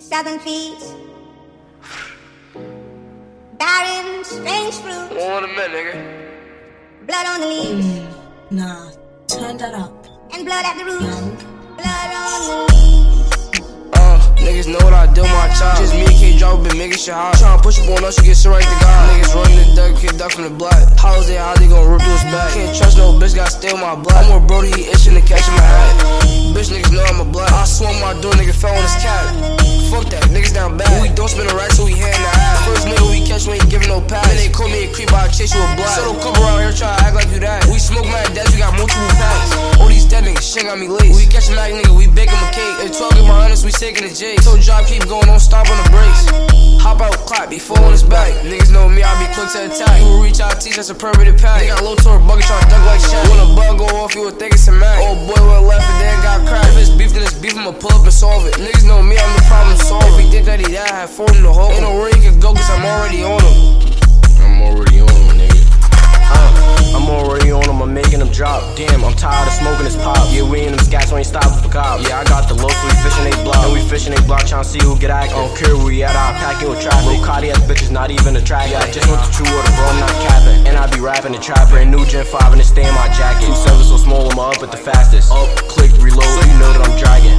southern trees, barren, strange fruit. Hold a minute, nigga. Blood on the leaves. Nah, turn that up. And blood at the roots. Young. Blood on the leaves. Niggas know what I do, my child. Just me and K drop, been making shit hot. Tryna push up on us, you get shit right to God. Niggas running the duck, kid duck from the block. Holiday, how they gon' rip through his back? Can't trust no bitch, gotta steal my blood. I'm more Brody, he itching to catch in my hat. Bitch, niggas know I'm a blood. I swung my door, nigga fell on his cat. Fuck that, niggas down bad. We don't spin a rack, so we hand the ass. First nigga we catch, we ain't giving no pass. Then they call me a creep, I chase you a block. So don't come around here tryna act like you that. We smoke mad deaths, we got multiple packs. All these dead niggas, shit got me laced. We catch a Mac nigga, we bake him a cake. If talking behind us, we taking the J. So job keep going, don't stop on the brakes. Hop out, clap, be full on his back. Niggas know me, I be quick to attack. You will reach out, teach, that's a permanent pack. They got low torque, bucket tryna duck like Shaq. When a bug go off, you would think it's a Mac. Old boy went left and then got cracked. If it's beef, then it's beef, I'ma pull up and solve it. Niggas know me, I'm the problem solver. If he think that he died, I had four in the hole. Ain't no where he could go, cause I'm already on him. I'm already on him, nigga. I'm already on him, I'm making him drop. Damn, I'm tired of smoking this pop. Yeah, we in them scats, we ain't stopping for cops. Yeah, I got the low, so we fishing they block. And we fishing they block, tryna see who get active. I don't care where we at, I'll pack it with traffic. Low Cardi-ass bitches not even attractive. I just want the true order, bro, I'm not capping. And I be rapping the trapper, and new Gen 5 and it stay in my jacket. 2-7 so small, I'm up at the fastest. Up, click, reload, so you know that I'm dragging.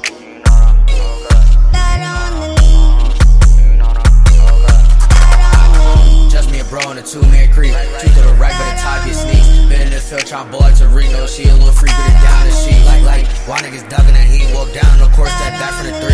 Bro on a 2-man creep. Two to the right, but the top get sneaks. Been in the field trying ball to Reno. She a little free, but it down the sheet. Like, why niggas ducking and he walk down? Of course, that back from the 3.